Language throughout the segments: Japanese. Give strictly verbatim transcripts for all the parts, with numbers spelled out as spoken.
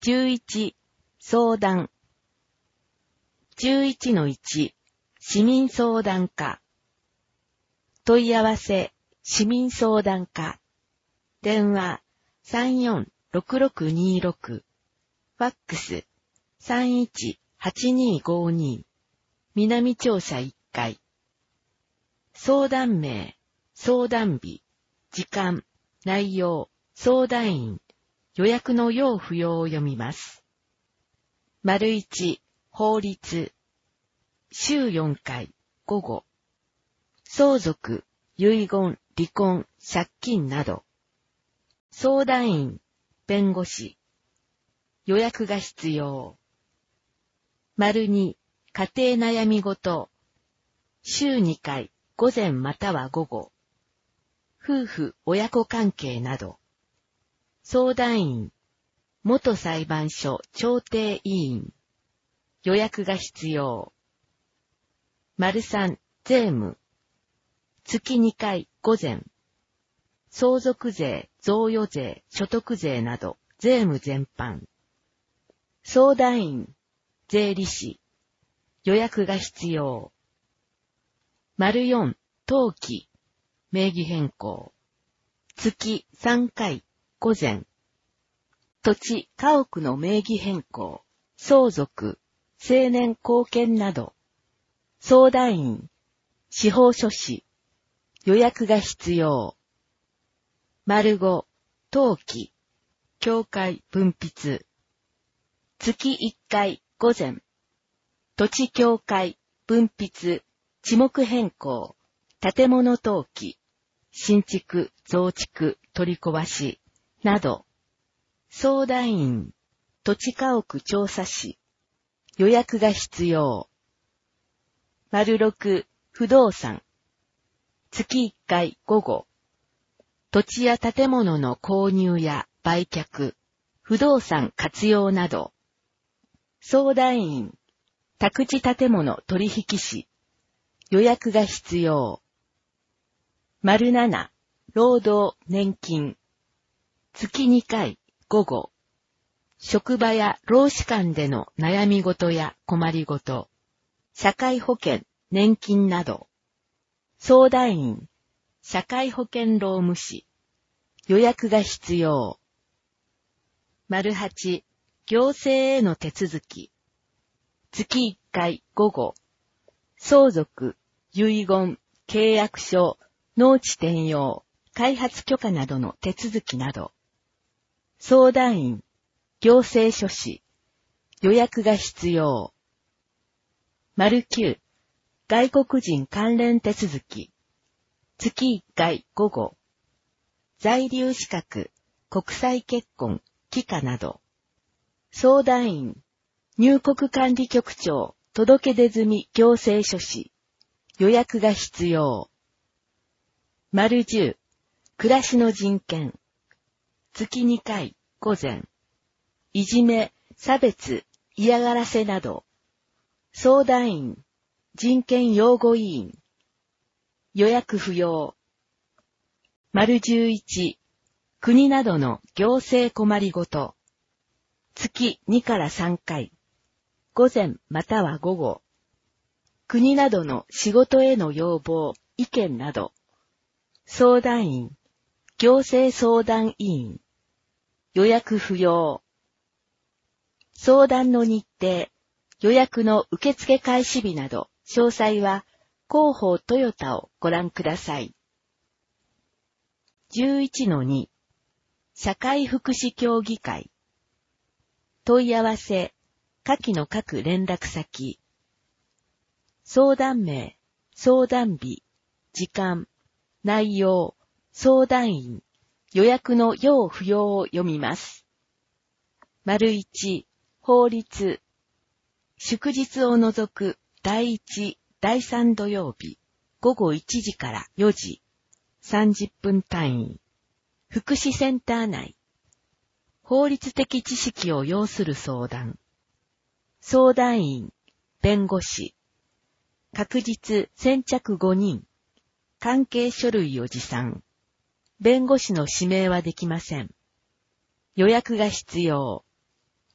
じゅういち、相談。じゅういちのいち、市民相談課。問い合わせ、市民相談課。電話、さんよんろくろくにろく。ファックス、さんいちはちにごに。南庁舎いっかい。相談名、相談日、時間、内容、相談員、予約の要不要を読みます。丸いち、法律。週よんかい、午後。相続、遺言、離婚、借金など。相談員、弁護士。予約が必要。丸に、家庭悩みごと。週にかい、午前または午後。夫婦、親子関係など。相談員、元裁判所調停委員。予約が必要。丸さん、税務。月にかい、午前。相続税、贈与税、所得税など、税務全般。相談員、税理士。予約が必要。丸よん、登記。名義変更。月さんかい、午前。土地、家屋の名義変更。相続、成年後見など。相談員、司法書士。予約が必要。丸ご、登記。協会分筆。月いっかい、午前。土地協会、分筆、地目変更、建物登記、新築、増築、取り壊し、など。相談員、土地家屋調査士。予約が必要。丸ろく、不動産。月いっかい、午後。土地や建物の購入や売却、不動産活用など。相談員、宅地建物取引士。予約が必要。丸なな、労働、年金。月にかい、午後。職場や労使間での悩み事や困りごと。社会保険、年金など。相談員、社会保険労務士。予約が必要。丸はち、行政への手続き。月いっかい、午後。相続、遺言、契約書、農地転用、開発許可などの手続きなど。相談員、行政書士。予約が必要。丸きゅう、外国人関連手続き。月いっかい、午後。在留資格、国際結婚、帰化など。相談員、入国管理局長、届出済行政書士。予約が必要。丸じゅう、暮らしの人権。月にかい、午前。いじめ、差別、嫌がらせなど。相談員、人権擁護委員。予約不要。丸じゅういち、国などの行政困りごと。月にからさんかい。午前または午後。国などの仕事への要望、意見など。相談員、行政相談委員。予約不要。相談の日程、予約の受付開始日など、詳細は広報トヨタをご覧ください。じゅういちのに、社会福祉協議会。問い合わせ、下記の各連絡先。相談名、相談日、時間、内容、相談員、予約の要不要を読みます。丸いち、法律。祝日を除くだいいち、だいさん土曜日、午後いちじからよじ。さんじゅっぷん単位。福祉センター内。法律的知識を要する相談。相談員、弁護士。確実先着ごにん。関係書類を持参。弁護士の指名はできません。予約が必要。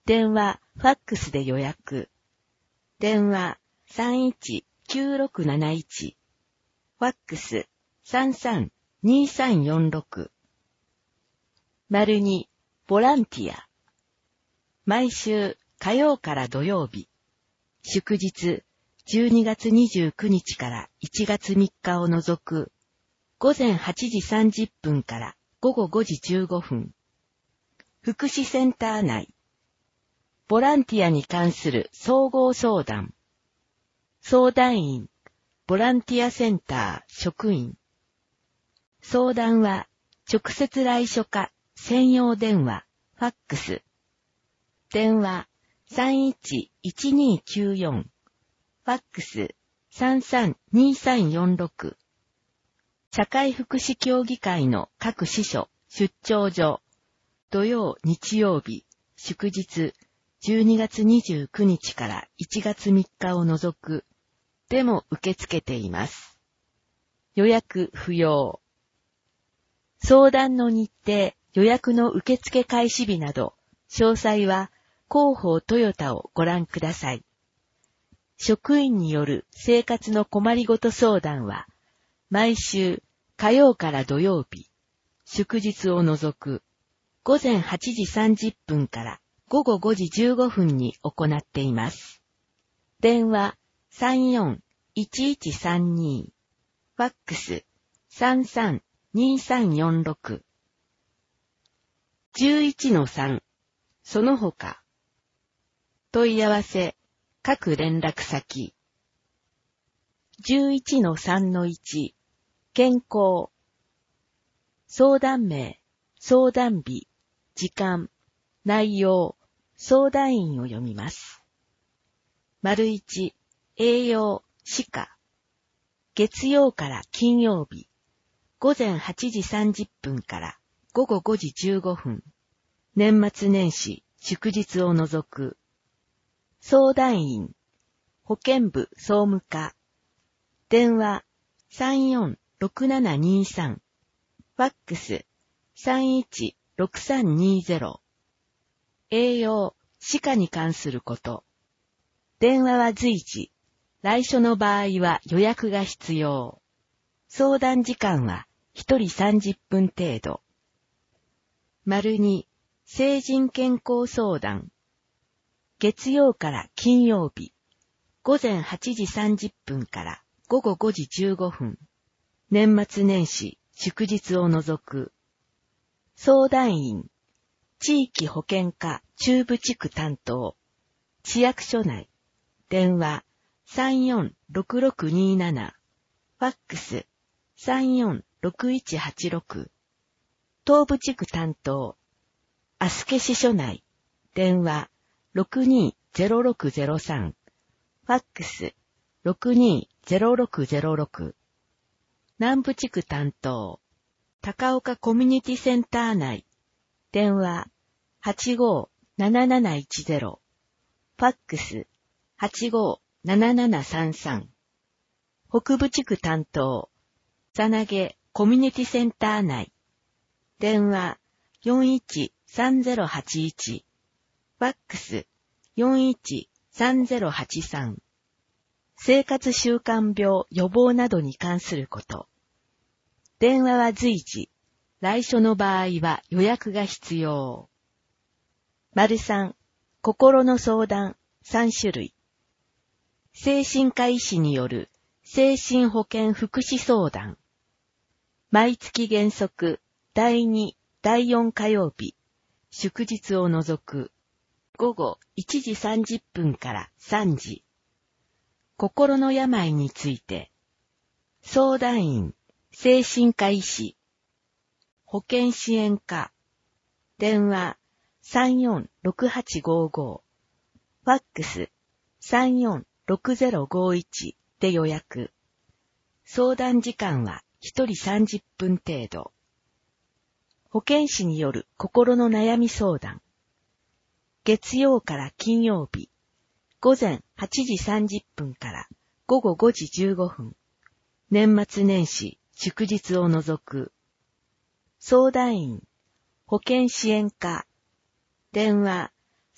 電話、ファックスで予約。電話 さんいちきゅうろくなないち。ファックス さんさんにさんよんろく。丸に、ボランティア。毎週火曜から土曜日。祝日じゅうにがつにじゅうくにちからいちがつみっかを除く。午前はちじさんじゅっぷんから午後ごじじゅうごふん。福祉センター内。ボランティアに関する総合相談。相談員、ボランティアセンター職員。相談は直接来所か専用電話、ファックス。電話 さんいちいちにきゅうよん。ファックス さんさんにさんよんろく。社会福祉協議会の各支所、出張所。土曜、日曜日、祝日、じゅうにがつにじゅうくにちからいちがつみっかを除く、でも受け付けています。予約不要。相談の日程、予約の受付開始日など、詳細は広報トヨタをご覧ください。職員による生活の困りごと相談は、毎週火曜から土曜日、祝日を除く、午前はちじさんじゅっぷんから午後ごじじゅうごふんに行っています。電話 さんよんいちいちさんに。ファックス さんさんにさんよんろく。じゅういちのさん。その他。問い合わせ、各連絡先。じゅういちのさんのいち。健康。相談名、相談日、時間、内容、相談員を読みます。丸いち、栄養、歯科。月曜から金曜日、午前はちじさんじゅっぷんから午後ごじじゅうごふん。年末年始、祝日を除く。相談員、保健部総務課。電話 さんよんろくななにさん。ファックス さんいちろくさんにゼロ。栄養、歯科に関すること。電話は随時。来所の場合は予約が必要。相談時間はひとりさんじゅっぷん程度。丸に、成人健康相談。月曜から金曜日、午前はちじさんじゅっぷんから午後ごじじゅうごふん。年末年始、祝日を除く。相談員、地域保健課中部地区担当。市役所内。電話 さんよんろくろくになな。ファックス さんよんろくいちはちろく。東部地区担当。足毛支所内。電話ろくにゼロろくゼロさん。ファックスろくにゼロろくゼロろく。南部地区担当。高岡コミュニティセンター内。電話はちごなななないちゼロ。ファックスはちごななななさんさん。北部地区担当。さなげコミュニティセンター内。電話よんいちさんゼロはちいち。ファックスよんいちさんゼロはちさん。生活習慣病予防などに関すること。電話は随時。来所の場合は予約が必要。丸さん、心の相談さんしゅるい。精神科医師による精神保健福祉相談。毎月原則だいに、だいよん火曜日、祝日を除く。午後いちじさんじゅっぷんからさんじ。心の病について。相談員、精神科医師。保健支援課。電話さんよんろくはちごご。ファックスさんよんろくゼロごいちで予約。相談時間はひとりさんじゅっぷん程度。保健師による心の悩み相談。月曜から金曜日、午前はちじさんじゅっぷんから午後ごじじゅうごふん。年末年始、祝日を除く。相談員、保健支援課。電話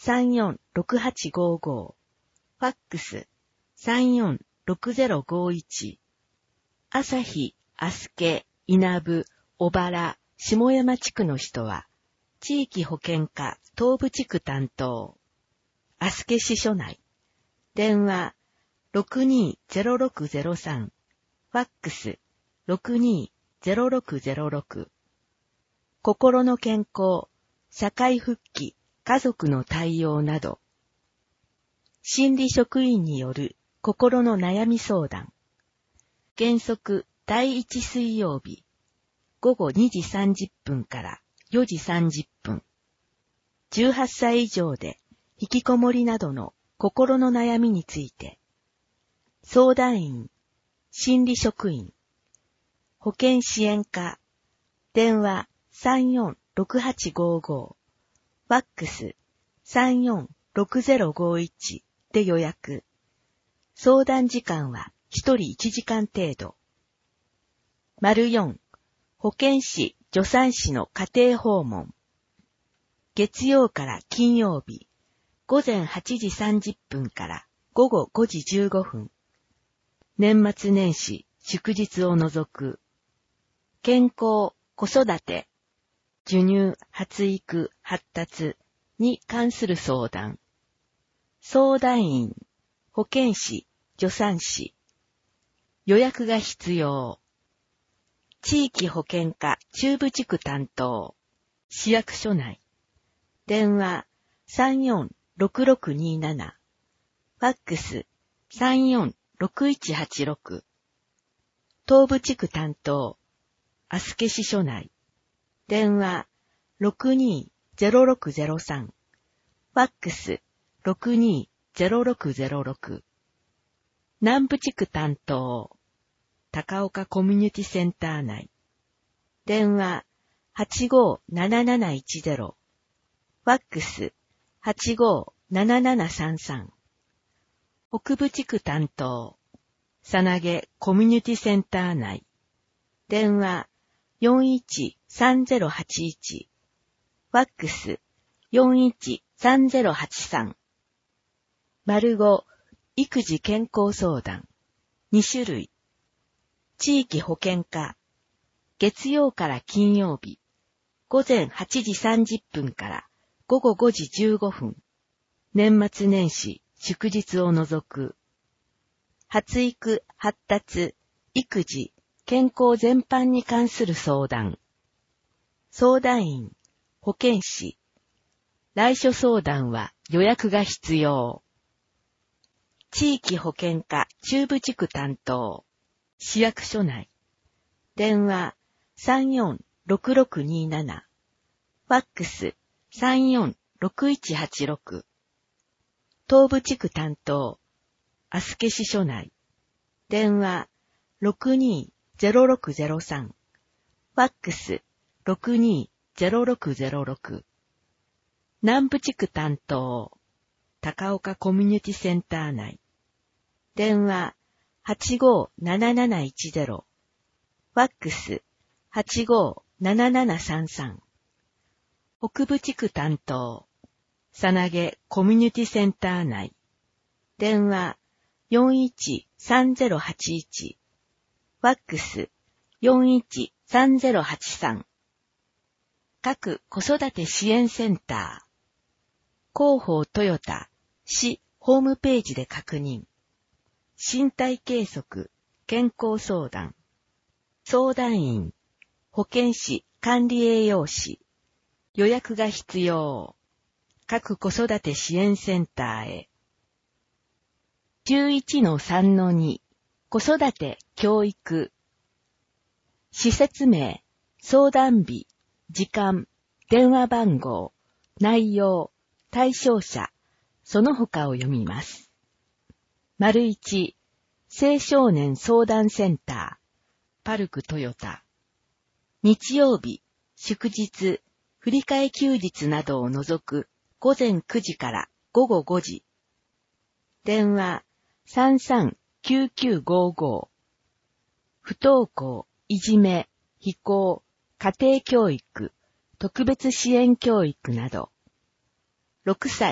さんよんろくはちごご、ファックスさんよんろくゼロごいち、朝日、あすけ、稲部、小原、下山地区の人は、地域保健課東部地区担当、あすけ支所内、電話 ろくにーゼロろくゼロさん、ファックス ろくにーゼロろくゼロろく、心の健康、社会復帰、家族の対応など、心理職員による心の悩み相談、原則第一水曜日、午後にじさんじゅっぷんからよじさんじゅっぷん、じゅうはっさい以上で引きこもりなどの心の悩みについて、相談員、心理職員、保健支援課、電話さんよんろくはちごご、ファックスさんよんろくゼロごいちで予約。相談時間はひとりいちじかん程度。丸よん、保健師、助産師の家庭訪問。月曜から金曜日、午前はちじさんじゅっぷんから午後ごじじゅうごふん。年末年始、祝日を除く。健康、子育て、授乳、発育、発達に関する相談。相談員、保健師、助産師。予約が必要。地域保健課中部地区担当。市役所内。電話さんよんろくろくになな。ファックスさんよんろくいちはちろく。東部地区担当。あすけ支所内。電話ろくにーゼロろくゼロさん。ファックスろくにーゼロろくゼロろく。南部地区担当。高岡コミュニティセンター内。電話はちごーなななないちゼロ。ファックスはちごーななななさんさん。北部地区担当。さなげコミュニティセンター内。電話よんいちさんゼロはちいち。ファックスよんいちさんゼロはちさん。丸ご、育児健康相談。に種類。地域保健課。月曜から金曜日。午前はちじさんじゅっぷんから午後ごじじゅうごふん。年末年始、祝日を除く。発育、発達、育児、健康全般に関する相談。相談員、保健師。来所相談は予約が必要。地域保健課中部地区担当。市役所内。電話さんよんろくろくになな。ファックスさんよんろくいちはちろく。東部地区担当。あすけ支所内。電話ろくにーゼロろくゼロさん。ファックスろくにーゼロろくゼロろく。南部地区担当。高岡コミュニティセンター内。電話はちごーなななないちゼロ。ファックスはちごーななななさんさん。北部地区担当。さなげコミュニティセンター内。電話よんいちさんゼロはちいち。ファックスよんいちさんゼロはちさん。各子育て支援センター。広報トヨタ、市ホームページで確認。身体計測、健康相談。相談員、保健師、管理栄養士。予約が必要。各子育て支援センターへ。じゅういちのさんのに、子育て、教育。施設名、相談日、時間、電話番号、内容、対象者、その他を読みます。丸いち、青少年相談センター、パルクトヨタ。日曜日、祝日、振り替え休日などを除く午前くじから午後ごじ。電話さんさんきゅうきゅうごご。不登校、いじめ、非行、家庭教育、特別支援教育など。ろくさい、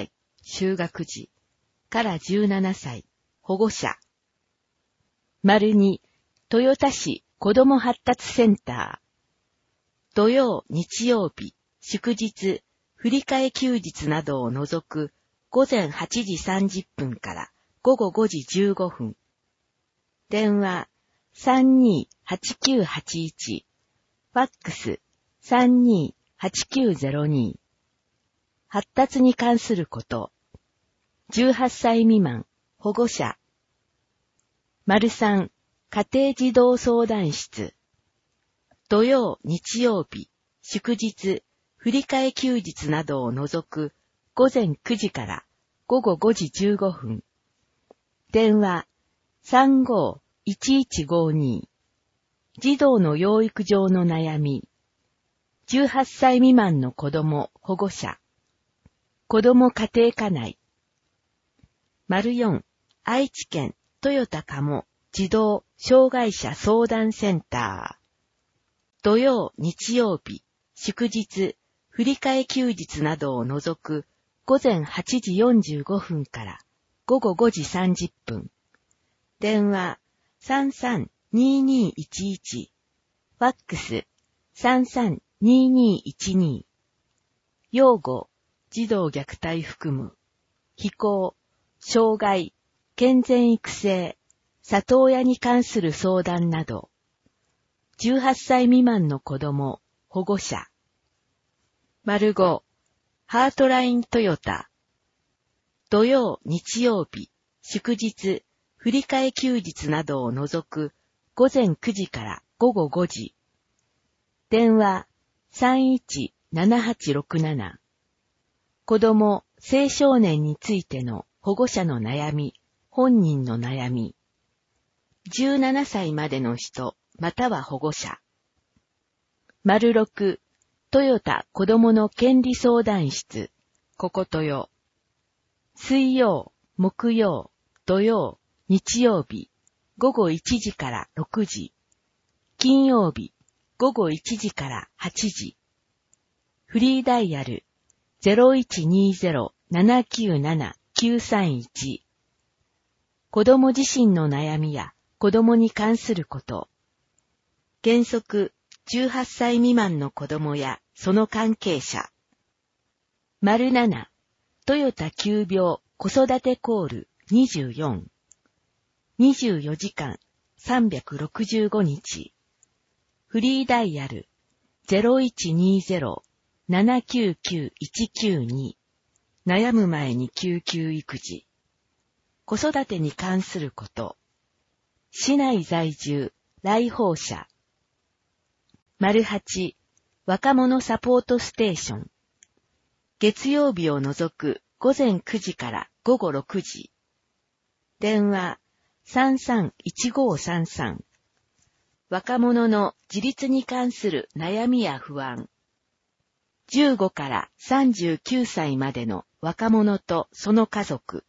就学時からじゅうななさい、保護者。丸に、豊田市子ども発達センター。土曜、日曜日、祝日、振り替え休日などを除く午前はちじさんじゅっぷんから午後ごじじゅうごふん。電話 さんにーはちきゅうはちいち、ファックス さんにーはちきゅうゼロに。発達に関すること。じゅうはっさい未満、保護者。丸さん、家庭児童相談室。土曜、日曜日、祝日、振り替え休日などを除く午前くじから午後ごじじゅうごふん。電話 さんごーいちいちごに。児童の養育上の悩み。じゅうはっさい未満の子供、保護者。子供家庭科内。丸よん、愛知県豊田鴨児童障害者相談センター。土曜、日曜日、祝日、振り替え休日などを除く午前はちじよんじゅうごふんから午後ごじさんじゅっぷん。電話 さんさんにーにーいちいち、ファックス さんさんにーにーいちに。養護、児童虐待含む、非行、障害、健全育成、里親に関する相談など、じゅうはっさい未満の子供、保護者。丸ご、ハートライントヨタ。土曜、日曜日、祝日、振り替え休日などを除く午前くじから午後ごじ。電話 さんいちななはちろくなな。子供、青少年についての保護者の悩み、本人の悩み。じゅうななさいまでの人、または保護者。丸ろく、トヨタ子供の権利相談室、こことよ。水曜、木曜、土曜、日曜日、午後いちじからろくじ。金曜日、午後いちじからはちじ。フリーダイヤル ゼロいちにーゼロ ななきゅうなな きゅうさんいち。子供自身の悩みや子供に関すること。原則、じゅうはっさい未満の子供やその関係者。丸なな、トヨタ急病子育てコールにじゅうよん。にじゅうよじかんさんびゃくろくじゅうごにち。フリーダイヤル ゼロいちにーゼロ ななきゅうきゅういちきゅうに。悩む前に救急育児。子育てに関すること。市内在住、来訪者。丸はち、若者サポートステーション。月曜日を除く午前くじから午後ろくじ。電話 さんさんいちごさんさん。若者の自立に関する悩みや不安。じゅうごからさんじゅうきゅうさいまでの若者とその家族。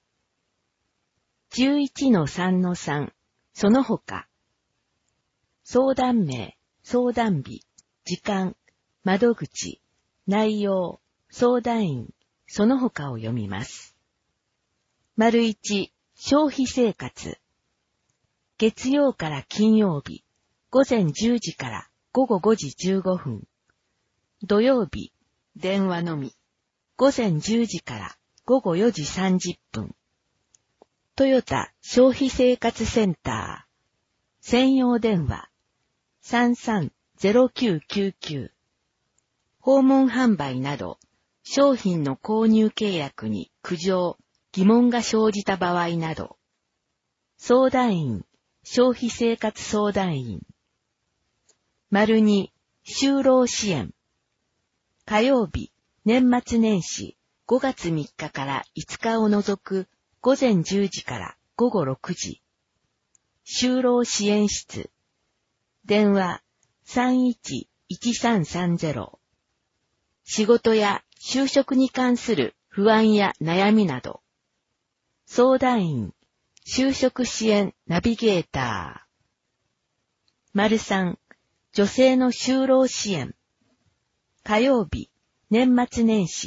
じゅういちのさんのさん、その他。相談名、相談日、時間、窓口、内容、相談員、その他を読みます。丸いち、消費生活。月曜から金曜日、午前じゅうじから午後ごじじゅうごふん。土曜日、電話のみ。午前じゅうじから午後よじさんじゅっぷん。トヨタ消費生活センター。専用電話。さんさんゼロきゅうきゅうきゅう。訪問販売など、商品の購入契約に苦情、疑問が生じた場合など。相談員、消費生活相談員。丸に、就労支援。火曜日、年末年始、ごがつみっかからいつかを除く午前じゅうじから午後ろくじ。就労支援室。電話 さんいちいちさんさんゼロ。仕事や就職に関する不安や悩みなど。相談員、就職支援ナビゲーター。丸さん、女性の就労支援。火曜日、年末年始、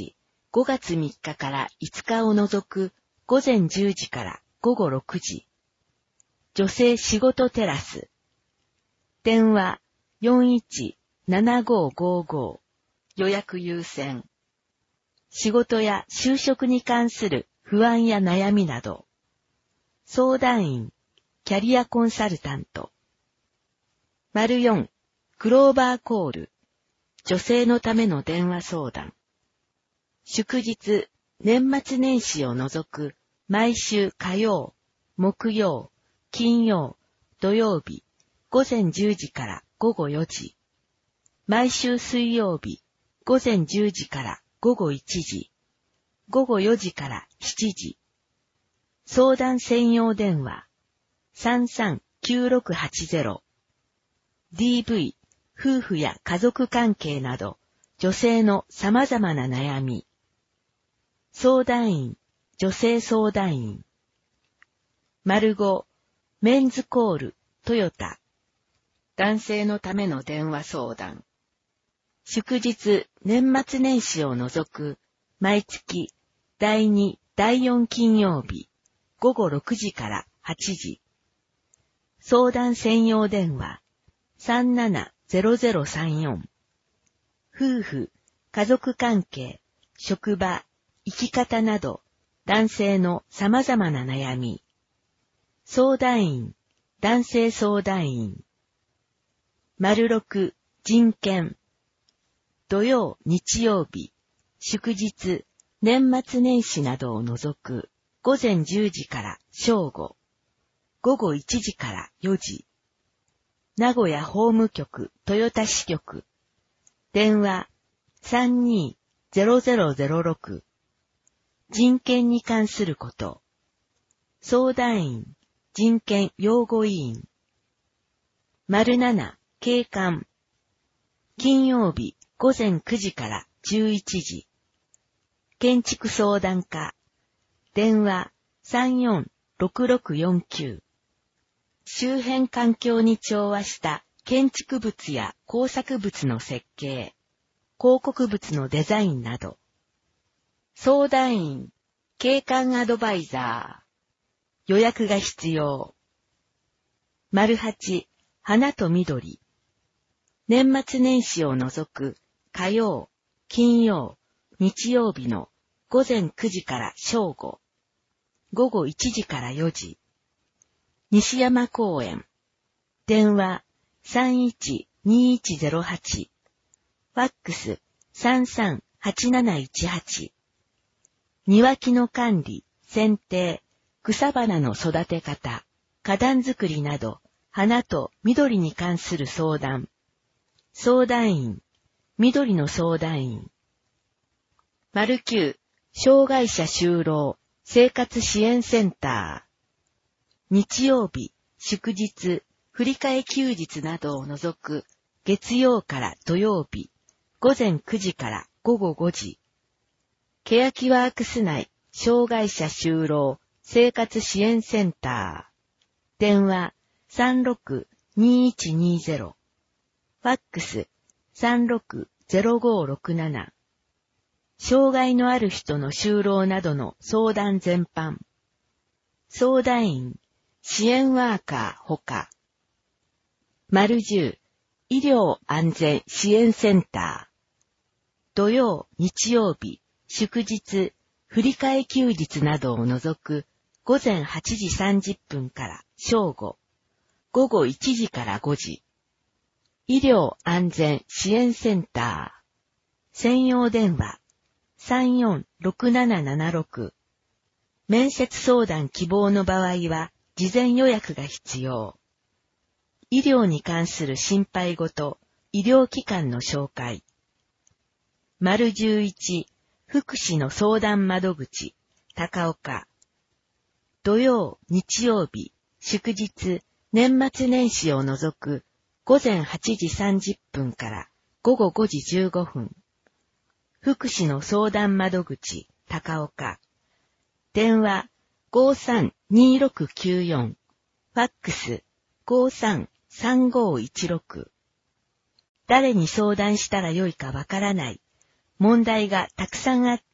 ごがつみっかからいつかを除くごぜんじゅうじからごごろくじ。女性仕事テラス。電話 よんいちななごごご。予約優先。仕事や就職に関する不安や悩みなど。相談員、キャリアコンサルタント。よん、クローバーコール。女性のための電話相談。祝日、年末年始を除く毎週火曜、木曜、金曜、土曜日、ごぜんじゅうじからごごよじ。毎週水曜日、ごぜんじゅうじからごごいちじ。ごごよじからしちじ。相談専用電話 さんさんきゅうろくはちゼロ。ディーブイ、夫婦や家族関係など女性の様々な悩み。相談員、女性相談員。ご、メンズコール、トヨタ。男性のための電話相談。祝日、年末年始を除く毎月だいに、だいよん金曜日、ごごろくじからはちじ。相談専用電話さんななゼロゼロさんよん。夫婦、家族関係、職場、生き方など男性の様々な悩み。相談員、男性相談員。ろく、人権。土曜、日曜日、祝日、年末年始などを除くごぜんじゅうじから正午、ごごいちじからよじ。名古屋法務局豊田支局。電話 さんにーゼロゼロゼロろく。人権に関すること。相談員、人権擁護委員。なな、警官。金曜日ごぜんくじからじゅういちじ。建築相談課。電話 さんよんろくろくよんきゅう。周辺環境に調和した建築物や工作物の設計、広告物のデザインなど。相談員、景観アドバイザー。予約が必要。はち、花と緑。年末年始を除く火曜、金曜、日曜日のごぜんくじから正午、ごごいちじからよじ。西山公園。電話 さんいちにいちゼロはち。ファックス さんさんはちなないちはち。庭木の管理、剪定、草花の育て方、花壇作りなど、花と緑に関する相談。相談員、緑の相談員。きゅう、障害者就労、生活支援センター。日曜日、祝日、振り替え休日などを除く月曜から土曜日、ごぜんくじからごごごじ。欅ワークス内、障害者就労、生活支援センター。電話 さんろくにいちにゼロ。ファックス さんろくゼロごろくなな。障害のある人の就労などの相談全般。相談員、支援ワーカーほか。じゅう、医療安全支援センター。土曜、日曜日、祝日、振り替え休日などを除くごぜんはちじさんじゅっぷんから正午、ごごいちじからごじ。医療安全支援センター。専用電話さんよんろくななななろく。面接相談希望の場合は事前予約が必要。医療に関する心配事、医療機関の紹介。じゅういち、福祉の相談窓口、高岡。土曜、日曜日、祝日、年末年始を除くごぜんはちじさんじゅっぷんからごごごじじゅうごふん。福祉の相談窓口、高岡。電話 ごさんにろくきゅうよん。ファックス ごさんさんごいちろく。誰に相談したらよいかわからない。問題がたくさんあって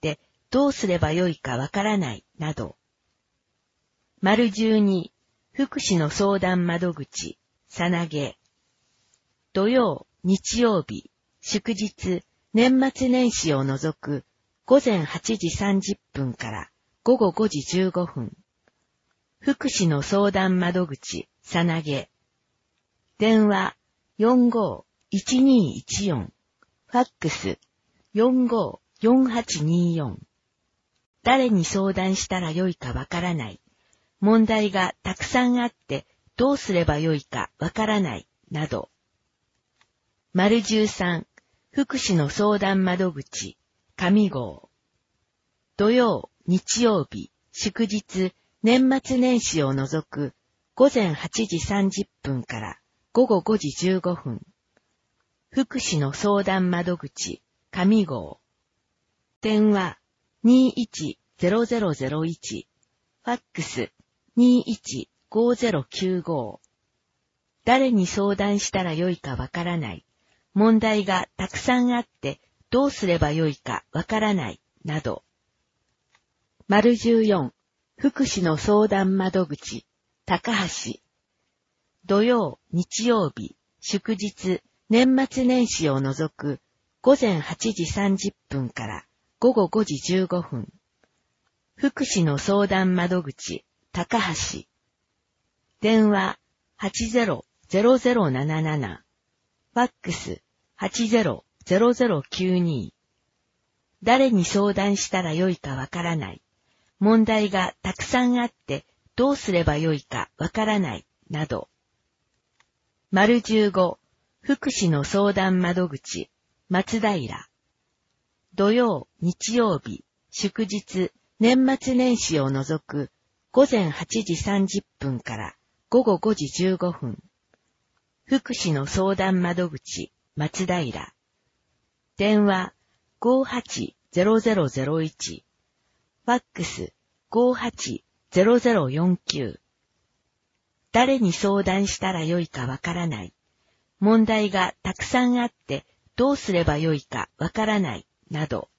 どうすればよいかわからない、など。丸じゅうに、福祉の相談窓口、さなげ。土曜、日曜日、祝日、年末年始を除く、午前はちじさんじゅっぷんから午後ごじじゅうごふん。福祉の相談窓口、さなげ。電話、よんごーいちにいちよん。ファックス、よんごーよんはちにーよん。誰に相談したらよいかわからない。問題がたくさんあってどうすればよいかわからない、など。丸じゅうさん、福祉の相談窓口、上号。土曜、日曜日、祝日、年末年始を除く、午前はちじさんじゅっぷんから午後ごじじゅうごふん。福祉の相談窓口、上号。電話、にいちゼロゼロゼロいち。ファックス、にいちごゼロきゅうご。誰に相談したらよいかわからない。問題がたくさんあってどうすればよいかわからない、など。丸じゅうよん、福祉の相談窓口、高橋。土曜、日曜日、祝日、年末年始を除く、午前はちじさんじゅっぷんから午後ごじじゅうごふん。福祉の相談窓口、高橋。電話、はちゼロゼロゼロなななな。ファックス、はちゼロゼロゼロきゅうに。誰に相談したらよいかわからない。問題がたくさんあってどうすればよいかわからない、など。丸じゅうご、福祉の相談窓口、松平。土曜、日曜日、祝日、年末年始を除く、午前はちじさんじゅっぷんから午後ごじじゅうごふん。福祉の相談窓口、松平。電話、ごはちゼロゼロゼロいち。ファックス、ごはちゼロゼロよんきゅう。誰に相談したらよいかわからない。問題がたくさんあってどうすればよいかわからない、など。